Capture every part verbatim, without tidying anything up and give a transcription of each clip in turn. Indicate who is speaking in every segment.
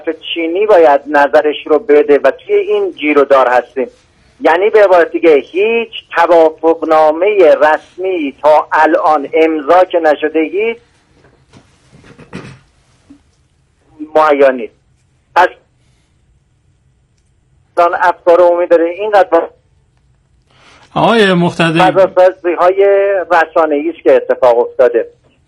Speaker 1: چینی باید نظرش رو بده و توی این گیر و دار هستیم. یعنی به عبارت دیگه هیچ توافقنامه رسمی تا الان امضا که نشده هیچ معین نیست. پس افکار عمومی داره اینقدر
Speaker 2: آقای مقتدی
Speaker 1: فضاسازی های رسانه‌ای است که اتفاق افتاده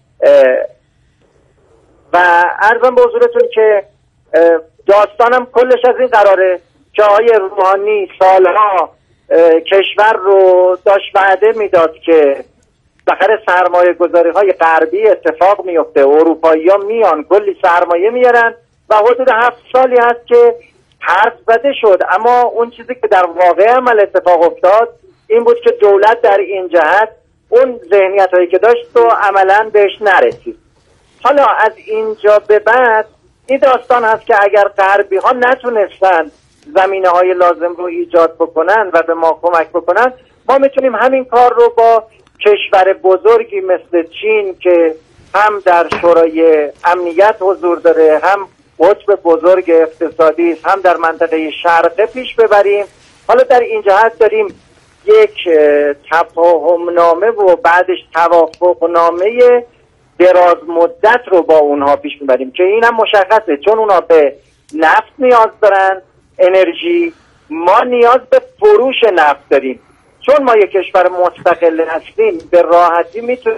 Speaker 1: و عرضم به حضورتون که داستانم کلش از این قراره که آقای روحانی سالها کشور رو داشت وعده میداد که بخیر سرمایه گذاری های غربی اتفاق میفته، اروپایی ها میان کلی سرمایه میارن و حدود هفت سالی هست که حرف زده شد، اما اون چیزی که در واقع عمل اتفاق افتاد این بود که دولت در این جهت اون ذهنیت هایی که داشت و عملا بهش نرسید. حالا از اینجا به بعد این داستان هست که اگر غربی ها نتونستن زمینه های لازم رو ایجاد بکنن و به ما کمک بکنن، ما میتونیم همین کار رو با کشور بزرگی مثل چین که هم در شورای امنیت حضور داره، هم قطب بزرگ اقتصادی است، هم در منطقه شرقه پیش ببریم. حالا در این جهت داریم یک تفاهمنامه و بعدش توافقنامه دراز مدت رو با اونها پیش میبریم که این هم مشخصه، چون اونها به نفت نیاز دارن، انرژی، ما نیاز به فروش نفت داریم. چون ما یک کشور مستقل هستیم به راحتی میتونیم.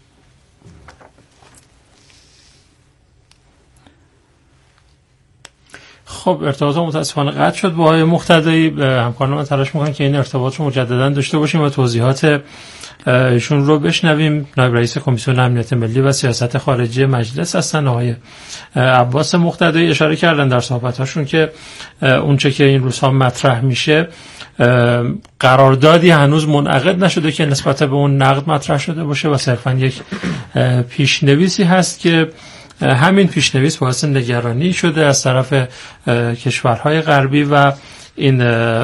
Speaker 2: خب ارتباط متاسفانه قطع شد با آقای مقتدی. همکاران من تلاش میکنن که این ارتباط رو مجددا داشته باشیم و توضیحات ایشون رو بشنویم. نایب رئیس کمیسیون امنیت ملی و سیاست خارجی مجلس هستن آقای عباس مقتدی. اشاره کردن در صحبتاشون که اونچه که این روزها مطرح میشه قراردادی هنوز منعقد نشده که نسبت به اون نقد مطرح شده باشه و صرفا یک پیشنویسی هست که همین پیشنویس باعث نگرانی شده از طرف کشورهای غربی و این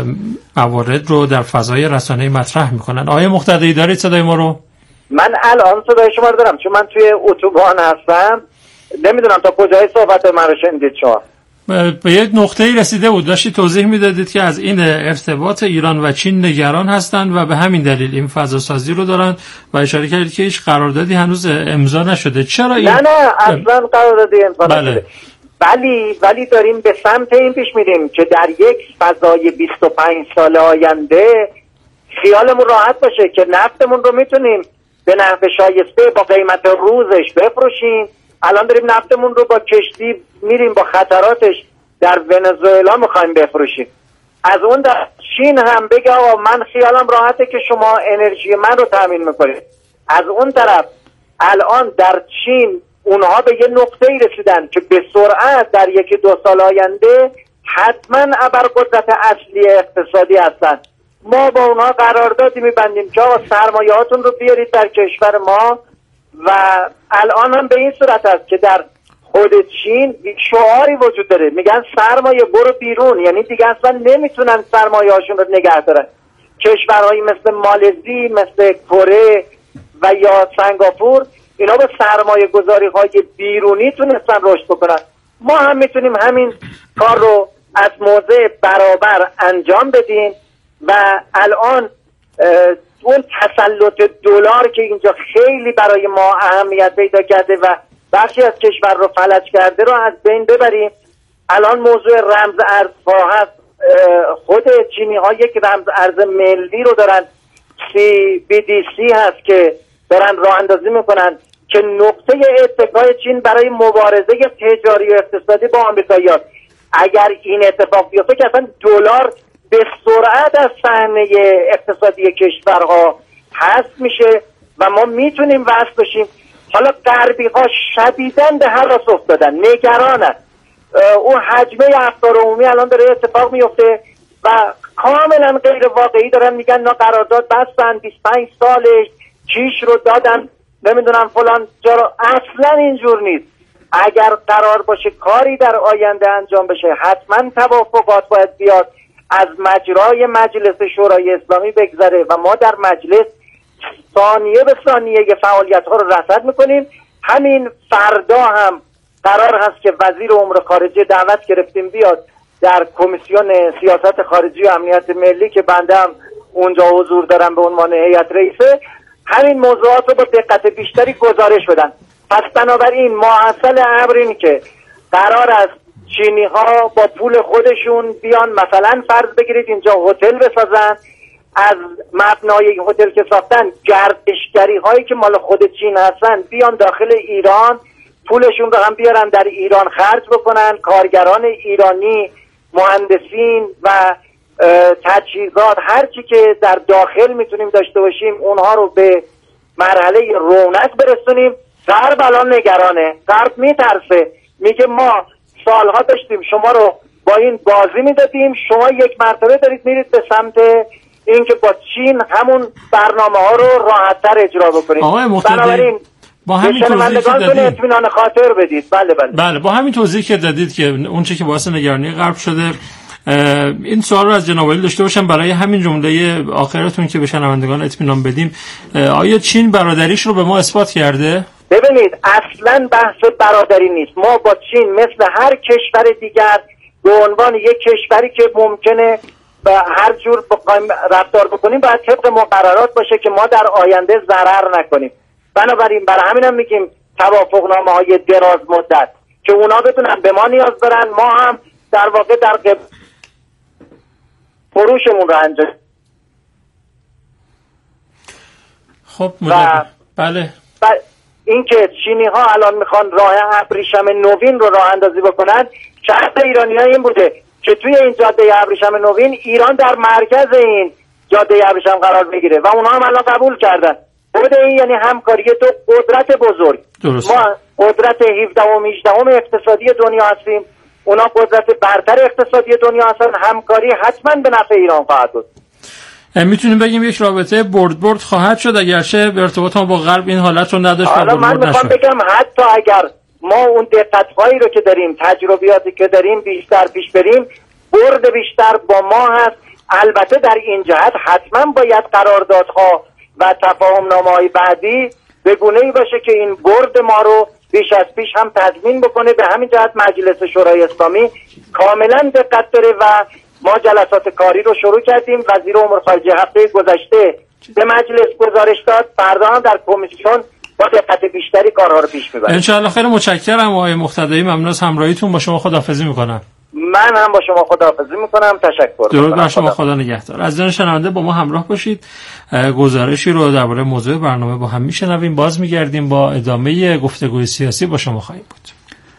Speaker 2: موارد رو در فضای رسانه‌ای مطرح میکنن. آقای مقتدی دارید صدای ما رو؟
Speaker 1: من الان صدای شما رو دارم چون من توی اتوبان هستم. نمیدونم تا کجای صحبت من رو شنیدید شما.
Speaker 2: به یک نقطه‌ای رسیده بود، داشتی توضیح میدادید که از این ارتباط ایران و چین نگران هستند و به همین دلیل این فضا سازی رو دارن و اشاره کردید که هیچ قراردادی هنوز امضا نشده. چرا این؟
Speaker 1: نه نه اصلا قراردادی امضا نشده. ولی ولی داریم به سمت این پیش میریم که در یک فضای بیست و پنج سال آینده خیالمون راحت باشه که نفتمون رو میتونیم به نحو شایسته با قیمت روزش بفروشیم. الان داریم نفتمون رو با کشتی میریم با خطراتش در ونزوئلا میخوایم بفروشیم. از اون در چین هم بگه آقا من خیالم راحته که شما انرژی من رو تامین میکنید. از اون طرف الان در چین اونها به یه نقطه‌ای رسیدن که به سرعت در یکی دو سال آینده حتما ابرقدرت اصلی اقتصادی هستن. ما با اونها قراردادی میبندیم که آقا سرمایه‌هاتون رو بیارید در کشور ما و الان هم به این صورت است که در خود چین شعاری وجود داره میگن سرمایه برو بیرون، یعنی دیگه اصلا نمیتونن سرمایه هاشون رو نگه دارن. کشورهایی مثل مالزی، مثل کره و یا سنگاپور اینا به سرمایه گذاری های بیرونی تونستن رشد بکنن. ما هم میتونیم همین کار رو از موضع برابر انجام بدیم و الان اون تسلط دلار که اینجا خیلی برای ما اهمیت پیدا کرده و بخشی از کشور رو فلج کرده رو از بین ببریم. الان موضوع رمز ارزها هست. خود چینی ها یک رمز ارز ملی رو دارن، سی بی دی سی هست که دارن راه اندازی میکنن که نقطه اتکای چین برای مبارزه تجاری و اقتصادی با آمریکایی‌ها. اگر این اتفاق بیفته که اصلا دلار به سرعت از صحنه اقتصادی کشورها حذف میشه و ما میتونیم وصل بشیم. حالا غربی ها شدیداً به هر راست افتادن، نگرانن. اون حجمه افکار عمومی الان داره اتفاق میفته و کاملا غیر واقعی دارن میگن نه قرارداد بستن بیست و پنج سالش چیش رو دادن نمیدونم فلان جا. اصلا اینجور نیست. اگر قرار باشه کاری در آینده انجام بشه حتما توافقات باید بیاد، از مجرای مجلس شورای اسلامی بگذره و ما در مجلس ثانیه به ثانیه فعالیت ها رو رصد میکنیم. همین فردا هم قرار هست که وزیر امور خارجه دعوت گرفتیم بیاد در کمیسیون سیاست خارجی و امنیت ملی که بنده هم اونجا حضور دارم به عنوان هیئت رئیسه، همین موضوعات رو با دقت بیشتری گزارش بدن. پس بنابراین ماحصل امر این که قرار است چینی ها با پول خودشون بیان، مثلا فرض بگیرید اینجا هتل بسازن، از مبنای هتل که ساختن گردشگری هایی که مال خود چین هستن بیان داخل ایران، پولشون رو هم بیارن در ایران خرج بکنن، کارگران ایرانی، مهندسین و تجهیزات، هر چی که در داخل میتونیم داشته باشیم اونها رو به مرحله رونق برسونیم. غرب الان نگرانه، غرب میترسه، میگه ما سالها داشتیم شما رو با این بازی میدادیم، شما یک مرتبه دارید میرید به سمت اینکه با چین همون برنامه ها رو راحت‌تر اجرا بکنید. بنابراین
Speaker 2: با همین توضیحی که دادید
Speaker 1: اطمینان خاطر بدید. بله بله
Speaker 2: بله با همین توضیحی که دادید که اون چیزی که باعث نگرانی غرب شده، این سوال رو از جناب عالی داشته باشم برای همین جمله آخرتون که به شنوندگان اطمینان بدیم. آیا چین برادریش رو به ما اثبات کرده؟
Speaker 1: ببینید اصلا بحث برادری نیست. ما با چین مثل هر کشور دیگر به عنوان یک کشوری که ممکنه به هر جور بخوایم رفتار بکنیم باید طبق مقررات باشه که ما در آینده ضرر نکنیم. بنابراین برای همین هم میگیم توافقنامه های دراز مدت که اونا بدونن به ما نیاز دارن، ما هم در واقع در قبل فروشمون رو انجام.
Speaker 2: خب و بله
Speaker 1: ب... این که چینی ها الان میخوان راه ابریشم نوین رو راه اندازی بکنن، شرط ایرانی ها این بوده که توی این جاده ابریشم نوین ایران در مرکز این جاده ابریشم قرار بگیره و اونها هم الان قبول کردن. خود این یعنی همکاری دو قدرت بزرگ.
Speaker 2: درست.
Speaker 1: ما قدرت هفدهم و هجدهم اقتصادی دنیا هستیم، اونا قدرت برتر اقتصادی دنیا هستن، همکاری حتما به نفع ایران خواهد بود.
Speaker 2: میتونیم بگیم یک رابطه برد برد خواهد شد اگرچه به ارتباط ما با غرب این حالت رو نداشت و برد
Speaker 1: من
Speaker 2: برد
Speaker 1: میخوام بگم حتی اگر ما اون دقت‌هایی رو که داریم، تجربیاتی که داریم بیشتر پیش بریم، برد بیشتر با ما هست. البته در این جهت حتما باید قراردادها و تفاهم‌نامه‌های بعدی به گونه‌ای باشه که این برد ما رو بیش از پیش هم تضمین بکنه. به همین جهت مجلس شورای اسلامی کاملا دقت داره و ما جلسات کاری رو شروع کردیم. وزیر امور خارجه هفته گذشته به مجلس گزارش داد، فردا هم در کمیسیون با دقت بیشتری کارها رو پیش میبریم.
Speaker 2: ان شاء الله. خیلی متشکرم آقای مقتدی، ممنون از همراهیتون. با شما خداحافظی میکنم.
Speaker 1: من هم با شما خداحافظی میکنم. تشکر.
Speaker 2: درود بر شما. خدا نگهدار. از جان شنونده با ما همراه باشید. گزارشی رو درباره موضوع برنامه با هم میشنویم. باز میگردیم با ادامه گفتگوی سیاسی با شما خواهیم بود.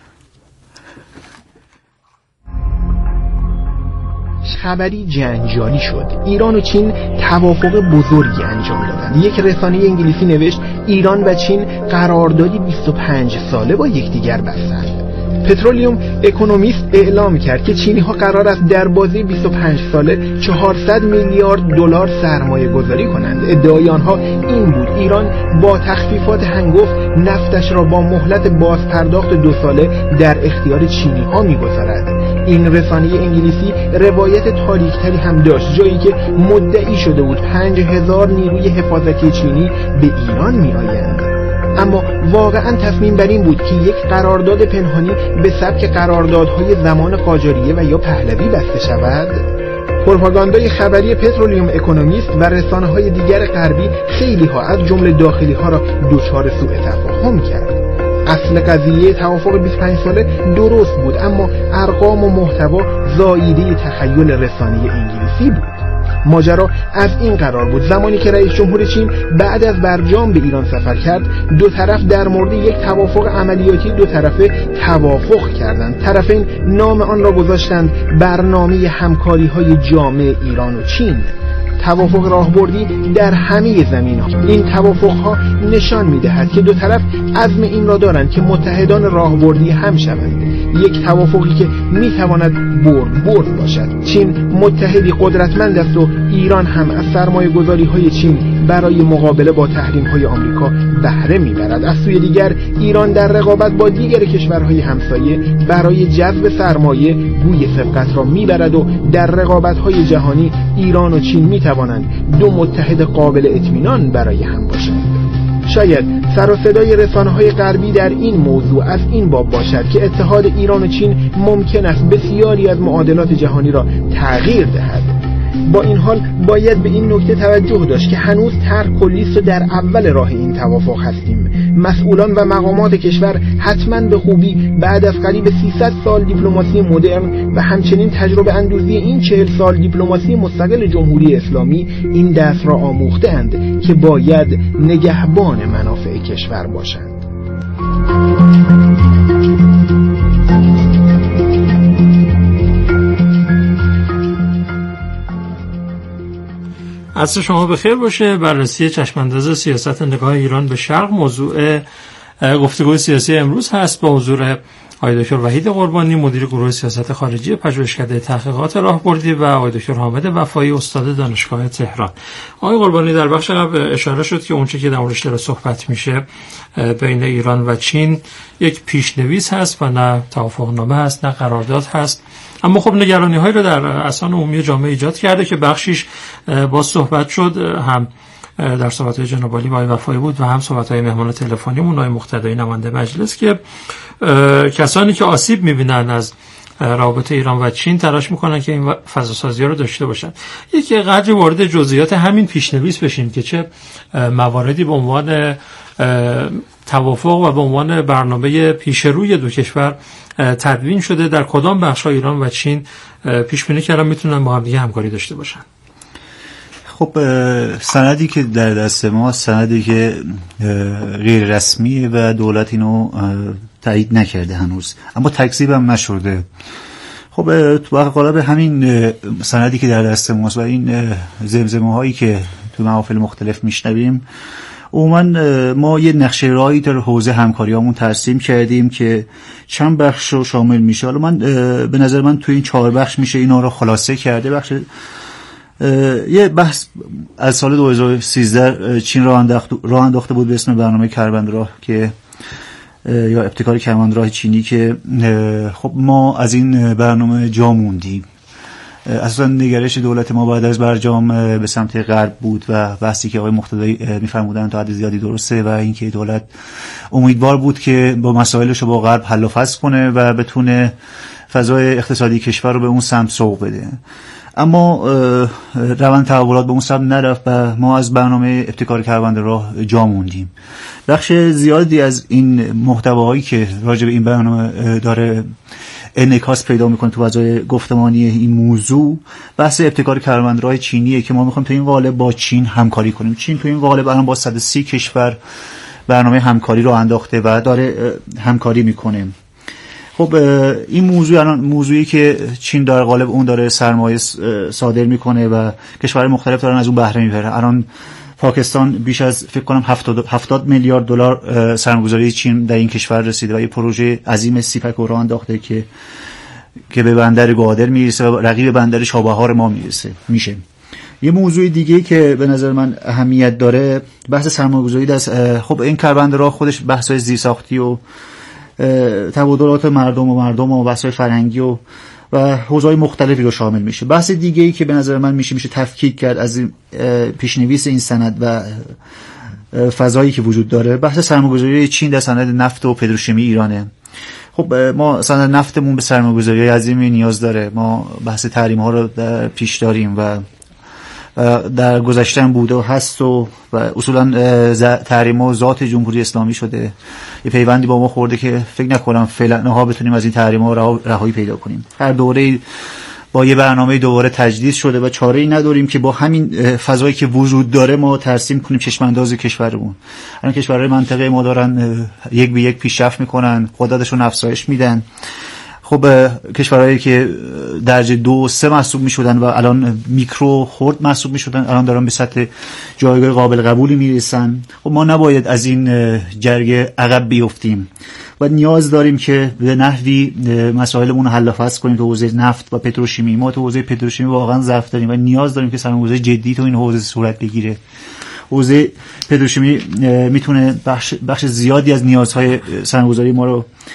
Speaker 3: خبری جنجالی شد. ایران و چین توافق بزرگی انجام دادند. یک رسانه انگلیسی نوشت ایران و چین قراردادی بیست و پنج ساله با یکدیگر بستند. پترولیوم اکونومیست اعلام کرد که چینی ها قرار است در بازه بیست و پنج ساله چهارصد میلیارد دلار سرمایه گذاری کنند. ادعای آنها این بود ایران با تخفیفات هنگفت نفتش را با مهلت بازپرداخت دو ساله در اختیار چینی ها میگذارد. این رسانه انگلیسی روایت تاریک‌تری هم داشت، جایی که مدعی شده بود پنج هزار نیروی حفاظتی چینی به ایران میآیند. اما واقعا تصمیم بر این بود که یک قرارداد پنهانی به سبک قراردادهای زمان قاجاریه و یا پهلوی بسته شود. پروپاگاندای خبری پترولیوم اکونومیست و رسانه‌های دیگر غربی خیلی ها از جمله داخلی ها را دچار سوء تفاهم کرد. اصل قضیه توافق بیست و پنج ساله درست بود، اما ارقام و محتوا زاییده تخیل رسانه انگلیسی بود. ماجرا از این قرار بود زمانی که رئیس جمهور چین بعد از برجام به ایران سفر کرد، دو طرف در مورد یک توافق عملیاتی دو طرفه توافق کردند. طرفین نام آن را گذاشتند برنامه همکاری‌های جامع ایران و چین. توافق راهبردی در همه زمین‌ها. این توافق‌ها نشان می‌دهد که دو طرف عزم این را دارند که متحدان راهبردی هم شوند. یک توافقی که می‌تواند برد برد باشد. چین متحدی قدرتمند است و ایران هم از سرمایه‌گذاری‌های چین برای مقابله با تحریم‌های آمریکا بهره می‌برد. از سوی دیگر ایران در رقابت با دیگر کشورهای همسایه برای جذب سرمایه گوی سبقت را می‌برد و در رقابت‌های جهانی ایران و چین می‌توانند دو متحد قابل اطمینان برای هم باشند. شاید سر و صدای رسانه‌های غربی در این موضوع از این باب باشد که اتحاد ایران و چین ممکن است بسیاری از معادلات جهانی را تغییر دهد. با این حال باید به این نکته توجه داشت که هنوز طرح کلی است و در اول راه این توافق هستیم. مسئولان و مقامات کشور حتما به خوبی بعد از قریب سیصد سال دیپلماسی مدرن و همچنین تجربه اندوزی این چهل سال دیپلماسی مستقل جمهوری اسلامی این درس را آموخته‌اند که باید نگهبان منافع کشور باشند.
Speaker 2: عصر شما بخیر باشه. بررسی چشمانداز سیاست نگاه ایران به شرق موضوع گفتگوی سیاسی امروز هست با حضور آقای دکتر وحید قربانی، مدیر گروه سیاست خارجی پژوهشکده تحقیقات راهبردی، و آقای دکتر حامد وفایی، استاد دانشگاه تهران. آقای قربانی، در بخش قبل اشاره شد که اونچه که در موردش داره صحبت میشه بین ایران و چین یک پیشنویس هست و نه توافقنامه هست، نه قرارداد هست. اما خب نگرانی هایی رو در اذهان عمومی جامعه ایجاد کرده که بخشیش با صحبت شد، هم در صحبت‌های جناب عالی و آقای وفایی بود و هم صحبت‌های مهمان تلفنیمون آقای مقتدی نماینده مجلس، که کسانی که آسیب می‌بینن از رابطه ایران و چین تلاش می‌کنن که این فضاسازی رو داشته باشن. یک قدری وارد جزئیات همین پیشنویس بشین که چه مواردی به عنوان توافق و به عنوان برنامه پیشروی دو کشور تدوین شده، در کدام بخش‌های ایران و چین پیش بینی کردن میتونن با هم دیگه همکاری داشته باشن.
Speaker 4: خب سندی که در دست ما سندی که غیر رسمیه و دولت اینو تایید نکرده هنوز، اما تکذیب هم نشده. خب تو قالب همین سندی که در دست ماست و این زمزمه هایی که تو محافل مختلف میشنویم، عموما ما یه نقشه راهی در حوزه همکاریامون ترسیم کردیم که چند بخش رو شامل میشه. حالا من به نظر من تو این چهار بخش میشه اینا رو خلاصه کرده. بخش یه بحث از سال دو هزار و سیزده چین راه انداخته بود به اسم برنامه کروندراه که یا ابتکار کروندراه چینی، که خب ما از این برنامه جا موندیم. اصلا نگرش دولت ما بعد از برجام به سمت غرب بود و بحثی که آقای مقتدی می‌فرمودن تا حد زیادی درسته و اینکه دولت امیدوار بود که با مسائلش رو با غرب حل و فصل کنه و بتونه فضای اقتصادی کشور رو به اون سمت سوق بده. اما روند تحولات به اون سمت نرفت و ما از برنامه ابتکار کروندراه جا موندیم. بخش زیادی از این محتواهایی که راجع به این برنامه داره انعکاس پیدا میکنه تو فضای گفتمانی این موضوع، بحث ابتکار کروندراه چینیه که ما میخوایم تو این قالب با چین همکاری کنیم. چین تو این قالب الان با صد و سی کشور برنامه همکاری رو انداخته و داره همکاری میکنه. خب این موضوع الان موضوعی که چین در قالب اون داره سرمایه صادر میکنه و کشورهای مختلف دارن از اون بهره میبرن. الان پاکستان بیش از فکر کنم هفتاد میلیارد دلار سرمایه‌گذاری چین در این کشور رسیده و یه پروژه عظیم سیپک رو راه انداخته که که به بندر گوادر میرسه و رقیب بندر چابهار ما میرسه میشه. یه موضوع دیگه که به نظر من اهمیت داره بحث سرمایه‌گذاری است. خب این کروندراه خودش بحث‌های زیرساختی و تبادلات مردم و مردم و بحث‌های فرهنگی و و حوزه‌های مختلفی رو شامل میشه. بحث دیگه‌ای که به نظر من میشه میشه تفکیک کرد از پیشنویس این سند و فضایی که وجود داره، بحث سرمایه‌گذاری چین در صنعت نفت و پتروشیمی ایرانه. خب ما صنعت نفتمون به سرمایه‌گذاری عظیمی نیاز داره. ما بحث تحریم‌ها رو پیش داریم و در گذشته بوده و هست و, و اصولا تحریم‌ها ذات جمهوری اسلامی شده. یه پیوندی با ما خورده که فکر نکنم فعلا ها بتونیم از این تحریم‌ها رهایی پیدا کنیم. هر دوره با یه برنامه دوباره تجدید شده و چاره‌ای نداریم که با همین فضایی که وجود داره ما ترسیم کنیم چشمانداز کشورمون. الان کشورهای منطقه ما دارن یک به یک پیشرفت میکنن، قدرتشون افزایش میدن. خب کشورهایی که درجه دو سه محسوب میشدن و الان میکرو خرد محسوب میشدن الان دارن به سطح جایگاه قابل قبولی میرسن. خب ما نباید از این جرگه عقب بیفتیم و نیاز داریم که به نحوی مسائلمون رو حل و فصل کنیم تو حوزه نفت و پتروشیمی. ما تو حوزه پتروشیمی واقعا ضعف داریم و نیاز داریم که سرمایه‌گذاری جدی تو این حوزه صورت بگیره. حوزه پتروشیمی میتونه بخش بخش زیادی از نیازهای سرمایه‌گذاری ما رو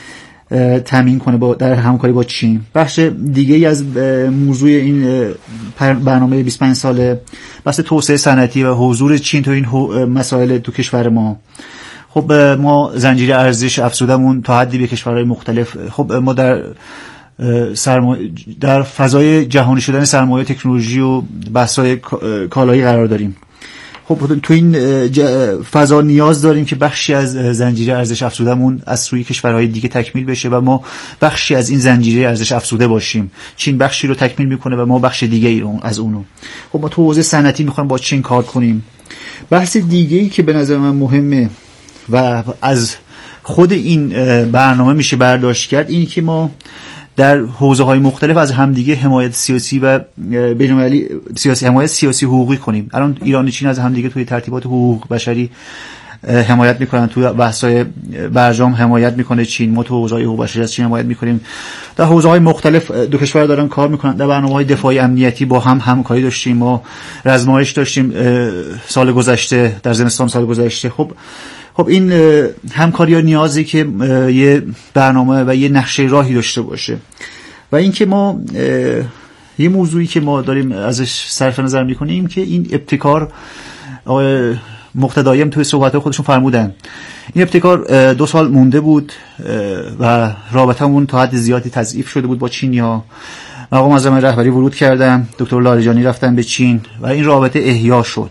Speaker 4: تامین کنه با در همکاری با چین. بخش دیگه ای از موضوع این برنامه بیست و پنج ساله بحث توسعه صنعتی و حضور چین تو این مسائل تو کشور ما. خب ما زنجیره ارزش افزودمون تا حدی به کشورهای مختلف، خب ما در سرمایه در فضای جهانی شدن سرمایه تکنولوژی و بحث‌های کالایی قرار داریم. خب تو این فضا نیاز داریم که بخشی از زنجیره ارزش افزودمون از سوی کشورهای دیگه تکمیل بشه و ما بخشی از این زنجیره ارزش افزوده باشیم. چین بخشی رو تکمیل میکنه و ما بخش دیگه ای رو از اونو. خب ما تو حوزه صنعتی میخوایم با چین کار کنیم. بحث دیگه ای که به نظر من مهمه و از خود این برنامه میشه برداشت کرد این که ما در حوزه‌های مختلف از همدیگه حمایت سیاسی و بین‌المللی سیاسی حمایت سیاسی حقوقی کنیم. الان ایران و چین از همدیگه توی ترتیبات حقوق بشری حمایت میکنن، توی بحث‌های برجام حمایت میکنه چین، ما تو حوزه‌های حقوق بشری از چین حمایت میکنیم. در حوزه‌های مختلف دو کشور دارن کار میکنن. در برنامه‌های دفاعی امنیتی با هم همکاری داشتیم، ما رزمایش داشتیم سال گذشته، در زمستان سال گذشته. خب خب این همکاری‌ها نیازی که یه برنامه و یه نقشه راهی داشته باشه و اینکه ما یه موضوعی که ما داریم ازش صرف نظر می‌کنیم که این ابتکار، آقای مقتدایم توی صحبت‌های خودشون فرمودن این ابتکار دو سال مونده بود و رابطمون تا حد زیادی تضعیف شده بود با چینی‌ها. مقام معظم رهبری ورود کردن، دکتر لاریجانی رفتن به چین و این رابطه احیا شد.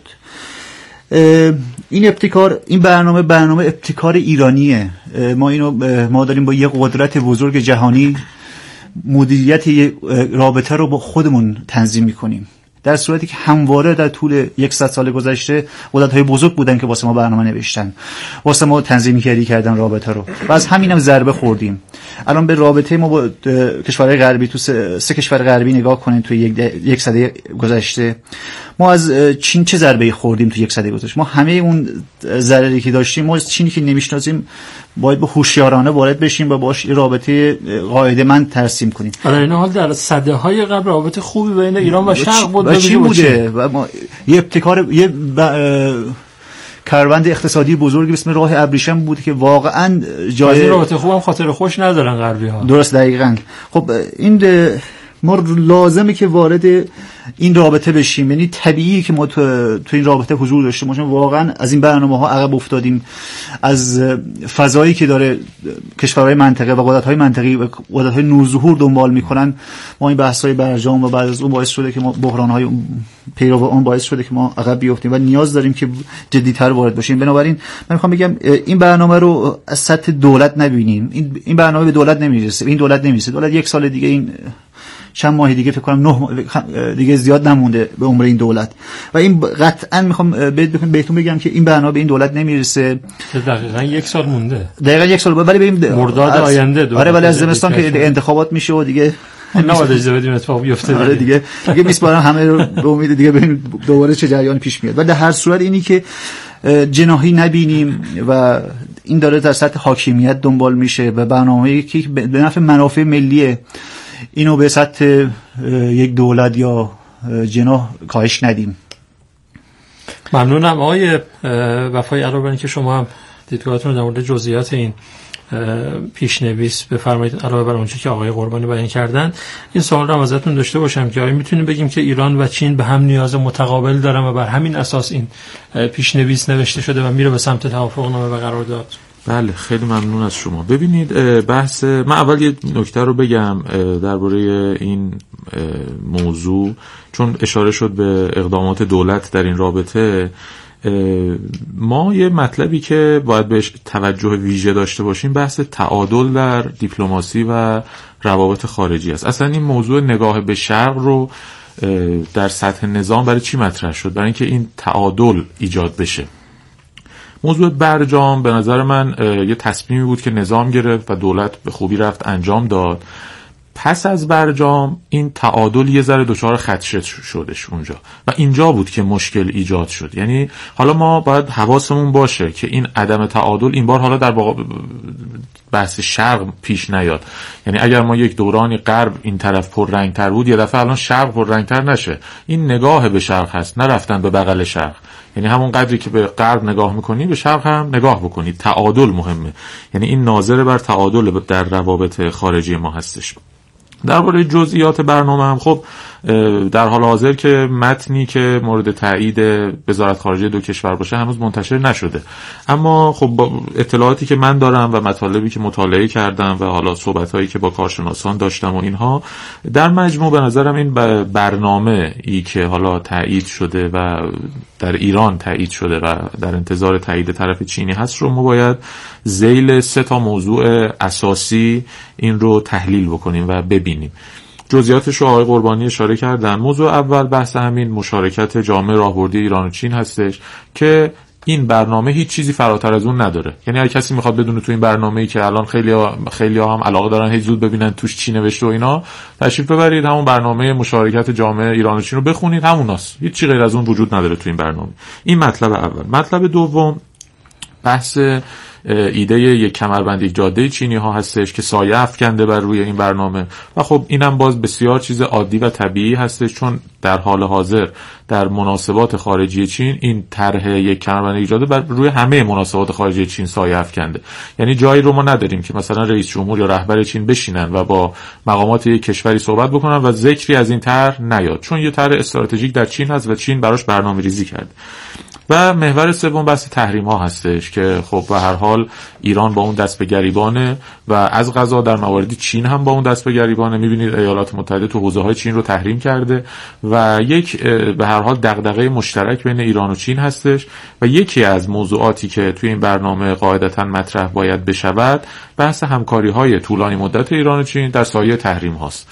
Speaker 4: این ابتکار، این برنامه برنامه ابتکار ایرانیه. ما اینو ما داریم با یه قدرت بزرگ جهانی مدیریت رابطه رو با خودمون تنظیم میکنیم، در صورتی که همواره در طول صد سال گذشته قدرت‌های بزرگ بودن که واسه ما برنامه نوشتن، واسه ما تنظیم کردی کردن رابطه رو و از همینم ضربه خوردیم. الان به رابطه ما با کشورهای غربی تو سه, سه کشور غربی نگاه کنین توی یک, یک سده گذشته ما از چین چه ضربه‌ای خوردیم توی یک سده گذشته. ما همه اون ضرری که داشتیم ما از چینی که نمیشناسیم باید به هوشیارانه وارد بشیم و باش رابطه قاعده‌مند ترسیم کنیم.
Speaker 2: در این حال در سده‌های قبل رابطه خوبی بین ایران و شرق بود
Speaker 4: و چین بوده و ما یه ابتکار یه کاروند اقتصادی بزرگی به اسم راه ابریشم بود که واقعا جای
Speaker 2: این رابطه خوبم خاطر خوش ندارن غربی‌ها.
Speaker 4: درست، دقیقاً. خب این ما لازمه که وارد این رابطه بشیم، یعنی طبیعیه که ما تو, تو این رابطه حضور داشته باشیم. واقعا از این برنامه‌ها عقب افتادیم، از فضایی که داره کشورهای منطقه و قدرت‌های منطقی و قدرت‌های نوظهور دنبال می‌کنن. ما این بحث‌های برجام و بعد از اون باعث شده که ما بحران‌های پیرو اون باعث شده که ما عقب بیفتیم و نیاز داریم که جدی‌تر وارد بشیم. بنابراین من می‌خوام بگم این برنامه رو از سطح دولت نبینیم. این این برنامه به دولت نمی‌رسه، این دولت نمی‌رسه. دولت یک سال دیگه این چند ماه دیگه فکر کنم نه ماه دیگه زیاد نمونده به عمر این دولت و این قطعا میخوام بهتون بگم که این برنامه به این دولت نمیرسه.
Speaker 2: دقیقاً یک سال مونده،
Speaker 4: دقیقاً یک سال، ولی بریم
Speaker 2: مرداد آینده.
Speaker 4: آره ولی از زمستان که انتخابات میشه و دیگه
Speaker 2: نباید اجازه بدیم اتفاق بیفته.
Speaker 4: آره دیگه دیگه میسپارم همه رو به امید دیگه ببینیم دوباره چه جریانی پیش میاد. ولی در هر صورت اینی که جناحی نبینیم و این داره در سطح حاکمیت دنبال میشه و برنامه‌ای که به نفع منافع ملیه اینو به سطح یک دولت یا جناح کاهش ندیم.
Speaker 2: ممنونم آقای وفایی. علاوه بر اینکه شما هم دیدگاهتون در مورد جزئیات این پیشنویس بفرمایید، علاوه بر اونچه که آقای قربانی بیان کردن، این سوال رو ازتون داشته باشم که آیا میتونیم بگیم که ایران و چین به هم نیاز متقابل دارن و بر همین اساس این پیشنویس نوشته شده و میره به سمت توافقنامه و قرارداد؟
Speaker 5: بله، خیلی ممنون از شما. ببینید بحث من اول یه نکته رو بگم درباره این موضوع، چون اشاره شد به اقدامات دولت در این رابطه. ما یه مطلبی که باید بهش توجه ویژه داشته باشیم بحث تعادل در دیپلماسی و روابط خارجی است. اصلا این موضوع نگاه به شرق رو در سطح نظام برای چی مطرح شد؟ برای اینکه این تعادل ایجاد بشه. موضوع برجام به نظر من یه تصمیمی بود که نظام گرفت و دولت به خوبی رفت انجام داد. پس از برجام این تعادل یه ذره دچار خدشه شدش اونجا و اینجا بود که مشکل ایجاد شد. یعنی حالا ما باید حواسمون باشه که این عدم تعادل این بار حالا در بحث شرق پیش نیاد. یعنی اگر ما یک دورانی غرب این طرف پر رنگ تر بود، یه دفعه الان شرق پر رنگ تر نشه. این نگاه به شرق هست، نه رفتن به بغل شرق. یعنی همون قدری که به غرب نگاه میکنی به شرق هم نگاه بکنی. تعادل مهمه، یعنی این ناظر بر تعادل در روابط خارجی ما هستش. درباره جزئیات برنامه هم خب در حال حاضر که متنی که مورد تایید وزارت خارجه دو کشور باشه هنوز منتشر نشده، اما خب با اطلاعاتی که من دارم و مطالبی که مطالعه کردم و حالا صحبت‌هایی که با کارشناسان داشتم و اینها، در مجموع به نظرم این برنامه ای که حالا تایید شده و در ایران تایید شده و در انتظار تایید طرف چینی هست رو ما باید ذیل سه تا موضوع اساسی این رو تحلیل بکنیم و ببینیم. جزئیاتش رو آقای قربانی اشاره کردن. موضوع اول بحث همین مشارکت جامعه راهبردی ایران و چین هستش که این برنامه هیچ چیزی فراتر از اون نداره. یعنی هر کسی میخواد بدونه تو این برنامه‌ای که الان خیلی ها خیلی ها هم علاقه دارن هیچ زود ببینن توش چی نوشته و اینا، تشریف ببرید همون برنامه مشارکت جامعه ایران و چین رو بخونید، هموناست. هیچ چیزی غیر از اون وجود نداره تو این برنامه. این مطلب اول. مطلب دوم بحث ایده یک کمربند یک جاده چینی ها هستش که سایه افکنده بر روی این برنامه و خب اینم باز بسیار چیز عادی و طبیعی هستش، چون در حال حاضر در مناسبات خارجی چین این طرح یک کمربند یک جاده بر روی همه مناسبات خارجی چین سایه افکنده. یعنی جایی رو ما نداریم که مثلا رئیس جمهور یا رهبر چین بشینن و با مقامات یک کشوری صحبت بکنن و ذکری از این طرح نیاد، چون یه طرح استراتژیک در چین هست و چین براش برنامه‌ریزی کرده. و محور سوم بحث تحریم ها هستش که خب به هر حال ایران با اون دست به گریبانه و از قضا در مواردی چین هم با اون دست به گریبانه. میبینید ایالات متحده تو حوزه های چین رو تحریم کرده و یک به هر حال دغدغه مشترک بین ایران و چین هستش و یکی از موضوعاتی که توی این برنامه قاعدتاً مطرح باید بشود بحث همکاری های طولانی مدت ایران و چین در سایه تحریم هاست.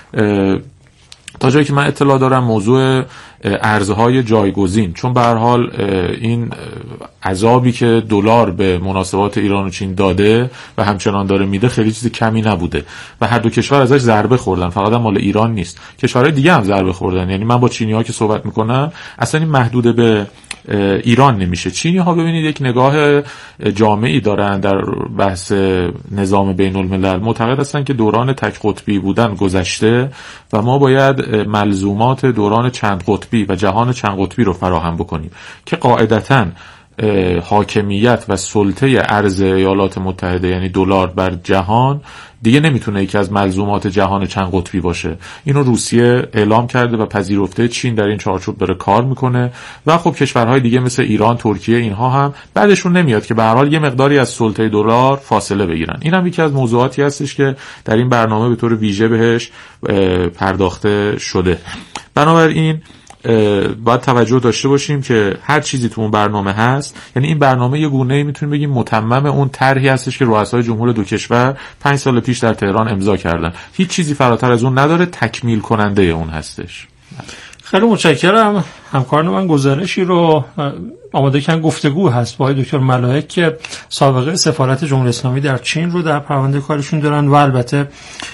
Speaker 5: تا جایی که من اطلاع دارم موضوع ارزهای جایگزین، چون به هر حال این عذابی که دلار به مناسبات ایران و چین داده و همچنان داره میده خیلی چیز کمی نبوده و هر دو کشور ازش ضربه خوردن، فقط هم مال ایران نیست، کشورهای دیگه هم ضربه خوردن. یعنی من با چینی‌ها که صحبت میکنم اصلا این محدود به ایران نمیشه. چینی ها ببینید یک نگاه جامعی دارن در بحث نظام بین الملل، معتقد هستن که دوران تک قطبی بودن گذشته و ما باید ملزومات دوران چند قطبی و جهان چند قطبی رو فراهم بکنیم که قاعدتاً حاکمیت و سلطه ارز ایالات متحده یعنی دلار بر جهان دیگه نمیتونه یکی از ملزومات جهان چند قطبی باشه. اینو روسیه اعلام کرده و پذیرفته، چین در این چارچوب داره کار میکنه و خب کشورهای دیگه مثل ایران، ترکیه، اینها هم بعدشون نمیاد که به هر حال یه مقداری از سلطه دلار فاصله بگیرن. اینم یکی از موضوعاتی هستش که در این برنامه به طور ویژه بهش پرداخته شده. بنابراین باید توجه داشته باشیم که هر چیزی تو اون برنامه هست، یعنی این برنامه یه گونه‌ای میتونیم بگیم متمم اون طرحی هستش که رؤسای جمهور دو کشور پنج سال پیش در تهران امضا کردن. هیچ چیزی فراتر از اون نداره، تکمیل کننده اون هستش.
Speaker 2: خیلی متشکرم. همکاران من گزارشی رو آماده کردن، گفتگو هست با دکتر ملائک که سابقه سفارت جمهوری اسلامی در چین رو در پرونده کارشون دارن و البته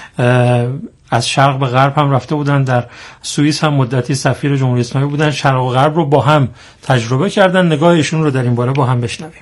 Speaker 2: از شرق به غرب هم رفته بودن، در سوئیس هم مدتی سفیر جمهوری اسلامی بودن، شرق و غرب رو با هم تجربه کردن. نگاهشون رو در این باره با هم بشنویم.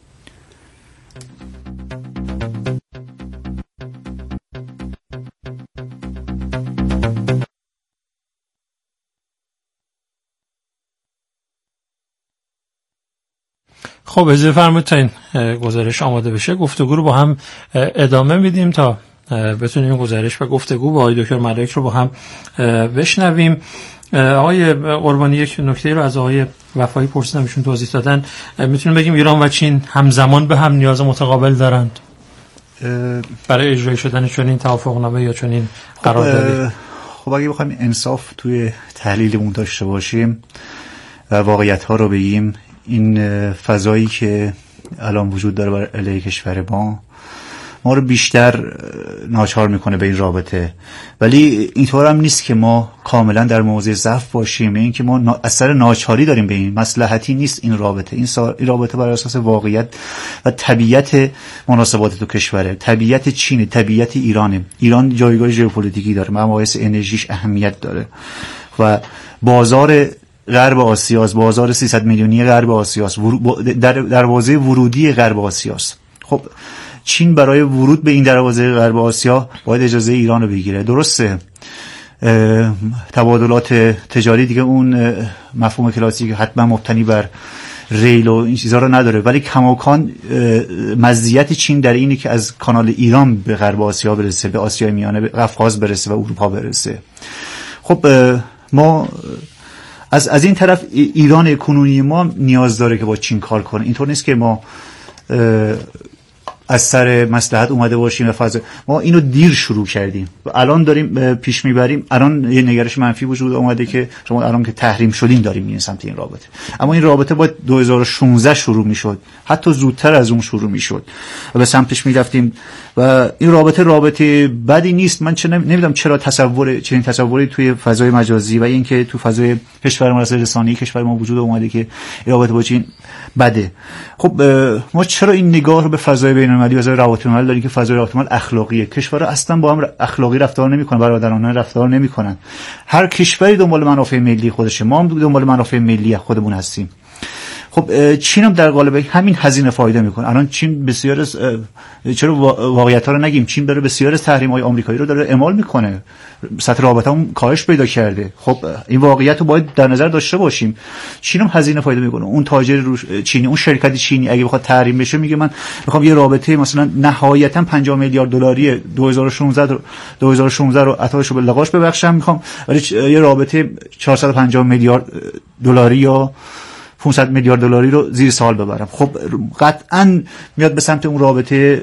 Speaker 2: خب اجازه فرمایید تا این گزارش آماده بشه گفتگو رو با هم ادامه میدیم تا بتونیم این گزارش و گفتگو با آقای دکتر ملائک رو با هم بشنویم. آقای قربانی یک نکته رو از آقای وفایی پرسیدم، ایشون توضیح دادن. میتونیم بگیم ایران و چین همزمان به هم نیاز متقابل دارند برای اجرای شدن چنین توافقنامه یا چنین قراردادی؟
Speaker 4: خب اگه بخوایم انصاف توی تحلیلمون داشته باشیم و واقعیت ها رو بگیم، این فضایی که الان وجود داره برای علیه کشور ما ما رو بیشتر ناچار میکنه به این رابطه، ولی اینطور هم نیست که ما کاملا در موضع ضعف باشیم. این که ما اثر ناچاری داریم به این، مصلحتی نیست این رابطه. این, سا... این رابطه بر اساس واقعیت و طبیعت مناسبات دو کشوره، طبیعت چین، طبیعت ایرانه. ایران جایگاه ژئوپلیتیکی داره، مباحث انرژیش اهمیت داره و بازار غرب آسیاست، بازار سیصد میلیونی غرب آسیاست، ورو... در دروازه ورودی غرب آسیاست. خب چین برای ورود به این دروازه غرب آسیا باید اجازه ایران رو بگیره. درسته تبادلات تجاری دیگه اون مفهوم کلاسیک حتما مبتنی بر ریل و این چیزا رو نداره، ولی کماکان مزیت چین در اینه که از کانال ایران به غرب آسیا برسه، به آسیای میانه، به قفقاز برسه و اروپا برسه. خب ما از از این طرف ایران کنونی ما نیاز داره که با چین کار کنه. اینطور نیست که ما از سر مصلحت اومده باشیم و فاز ما اینو دیر شروع کردیم و الان داریم پیش میبریم. الان یه نگرش منفی وجود اومده که شما الان که تحریم شدیم داریم میریم سمت این رابطه، اما این رابطه باید دو هزار و شانزده شروع میشد، حتی زودتر از اون شروع میشد و به سمتش میرفتیم و این رابطه رابطه بدی نیست. من چه نمیدونم چرا تصور چنین تصوری توی فضای مجازی و اینکه تو فضای کشور ما رسانه‌ای کشور ما وجود اومده که این رابطه با چین بده. خب ما چرا این نگاه رو به فضای بین‌المللی و فضای روابط بین‌المللی داریم که فضای روابط بین‌المللی اخلاقیه؟ کشورها اصلا با هم اخلاقی رفتار نمی‌کنن، برادرانه رفتار نمی‌کنن. هر کشوری دنبال منافع ملی خودشه، ما هم دنبال منافع ملی خودمون هستیم. خب چین هم در قالب همین هزینه فایده میکنه. الان چین بسیار از چرا واقعیت‌ها رو نگیم، چین داره بسیار از تحریم‌های آمریکایی رو داره اعمال میکنه، سطح رابطه‌مون کاهش پیدا کرده. خب این واقعیت رو باید در نظر داشته باشیم. چین هم هزینه فایده میکنه. اون تاجر چینی، اون شرکت چینی اگه بخواد تحریم بشه میگه من میخوام یه رابطه مثلا نهایتا پنجاه میلیارد دلاری دو هزار و شانزده دو هزار و شانزده رو عطاشو به لغاش ببخشم، میخوام ولی یه رابطه چهارصد و پنجاه میلیارد دلاری یا پانصد میلیارد دلاری رو زیر سوال ببرم. خب قطعاً میاد به سمت اون رابطه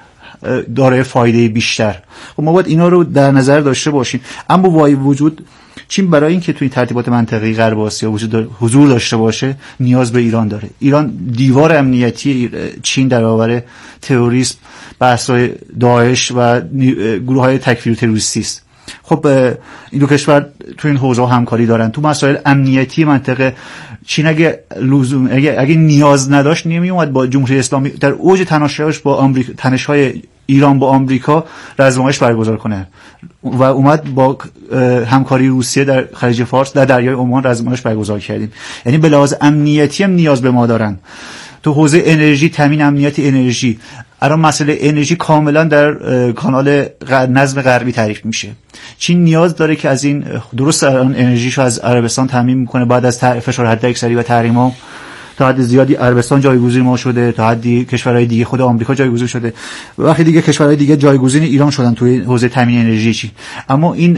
Speaker 4: داره فایده بیشتر. خب ما باید اینا رو در نظر داشته باشیم. اما با وجود چین برای اینکه توی ترتیبات منطقه‌ای غرب آسیا وجود داره، حضور داشته باشه، نیاز به ایران داره. ایران دیوار امنیتی چین در برابر تروریسم، بحث‌های داعش و گروه‌های تکفیری تروریستی است. خب این دو کشور تو این حوزه همکاری دارن. تو مسائل امنیتی منطقه چین اگه لزوم اگه, اگه نیاز نداشت نمی اومد با جمهوری اسلامی در اوج تنش‌هاش با آمریکا، تنش‌های ایران با آمریکا رزمایش برگزار کنه و اومد با همکاری روسیه در خلیج فارس در دریای عمان رزمایش برگزار کردیم. یعنی به لحاظ امنیتی هم نیاز به ما دارن. تو حوزه انرژی، تامین امنیت انرژی، الان مسئله انرژی کاملا در کانال نظم غربی تعریف میشه. چین نیاز داره که از این درست الان انرژیشو از عربستان تامین میکنه، بعد از فشار حداکثری و تحریم‌ها تا حد زیادی عربستان جایگزین ما شده، تا حدی کشورهای دیگه خود آمریکا جایگزین شده، وقتی دیگه کشورهای دیگه جایگزین ایران شدن توی حوزه تامین انرژی چین. اما این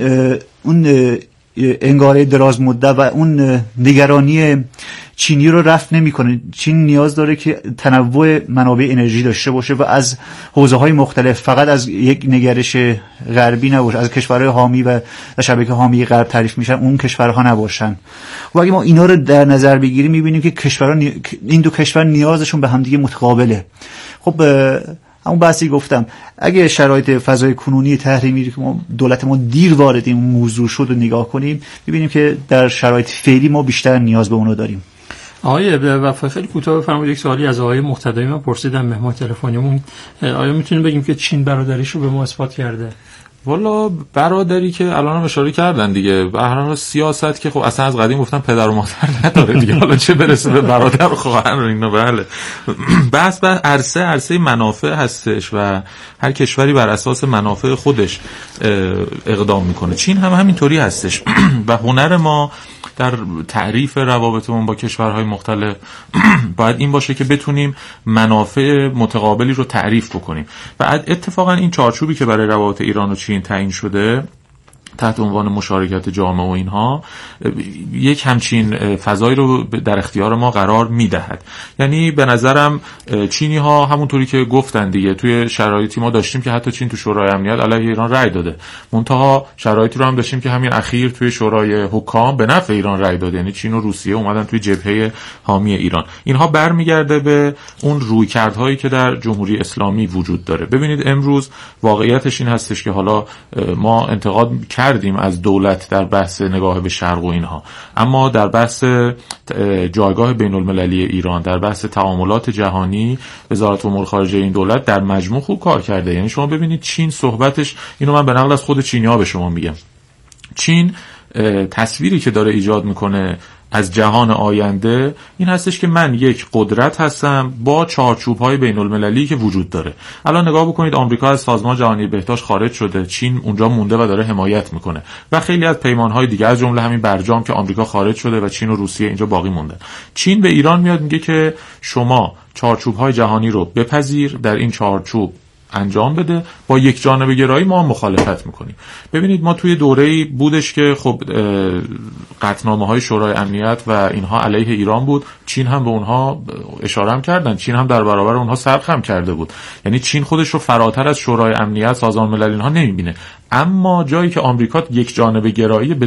Speaker 4: اون انگاره دراز مدت و اون نگرانی چینی رو رفع نمی‌کنه. چین نیاز داره که تنوع منابع انرژی داشته باشه و از حوزه‌های مختلف، فقط از یک نگرش غربی نباشه، از کشورهای حامی و شبکه حامی غرب تعریف میشن اون کشورها نباشن. و اگه ما اینا رو در نظر بگیریم می‌بینیم که کشورها نی... این دو کشور نیازشون به هم دیگه متقابله. خب همون بحثی گفتم، اگه شرایط فضای کنونی تحریمی که ما دولت ما دیر وارد این موضوع شد و نگاه کنیم، می‌بینیم که در شرایط فعلی ما بیشتر نیاز به اونو داریم.
Speaker 2: آقای وفای خیلی کوتاه بفرمایید. یک سوالی از آقای مقتدی من پرسیدم، مهمان تلفنیمون، آیا میتونیم بگیم که چین برادریش رو به ما اثبات کرده؟
Speaker 5: والا برادری که الان هم اشاره کردن دیگه، به هر حال سیاست که خب اصلا از قدیم گفتن پدر و مادر نداره دیگه، حالا چه برسه به برادر و خواهر و اینا. بله بس بس عرصه عرصه منافع هستش و هر کشوری بر اساس منافع خودش اقدام میکنه. چین هم همینطوری هستش و هنر ما در تعریف روابطمون با کشورهای مختلف باید این باشه که بتونیم منافع متقابلی رو تعریف بکنیم. و اتفاقا این چارچوبی که برای روابط ایران و چین تعیین شده تحت عنوان مشارکت جامعه و اینها، یک همچین فضایی رو در اختیار ما قرار میدهد. یعنی به نظرم چینی ها همونطوری که گفتن دیگه، توی شرایطی ما داشتیم که حتی چین تو شورای امنیت علیه ایران رأی داده، منتها شرایطی رو هم داشتیم که همین اخیر توی شورای حکام به نفع ایران رأی داده، یعنی چین و روسیه اومدن توی جبهه حامی ایران. اینها برمیگرده به اون رویکردهایی که در جمهوری اسلامی وجود داره. ببینید امروز واقعیتش این هستش که حالا ما انتقاد کردیم از دولت در بحث نگاه به شرق و اینها، اما در بحث جایگاه بین المللی ایران، در بحث تعاملات جهانی، وزارت امور خارجه این دولت در مجموع خوب کار کرده. یعنی شما ببینید چین صحبتش، اینو من به نقل از خود چینی‌ها به شما میگم، چین تصویری که داره ایجاد میکنه از جهان آینده این هستش که من یک قدرت هستم با چارچوب‌های بین‌المللی که وجود داره. الان نگاه بکنید آمریکا از سازمان جهانی بهداشت خارج شده، چین اونجا مونده و داره حمایت میکنه و خیلی از پیمان‌های دیگه از جمله همین برجام که آمریکا خارج شده و چین و روسیه اینجا باقی مونده. چین به ایران میاد میگه که شما چارچوب‌های جهانی رو بپذیر، در این چارچوب انجام بده، با یک جانبه گرایی ما مخالفت میکنیم. ببینید ما توی دوره‌ای بودش که خب قطعنامه‌های شورای امنیت و اینها علیه ایران بود، چین هم به اونها اشاره هم کردن، چین هم در برابر اونها صرخ هم کرده بود. یعنی چین خودش رو فراتر از شورای امنیت، سازمان ملل اینها نمیبینه. اما جایی که آمریکا یک جانبه گرایی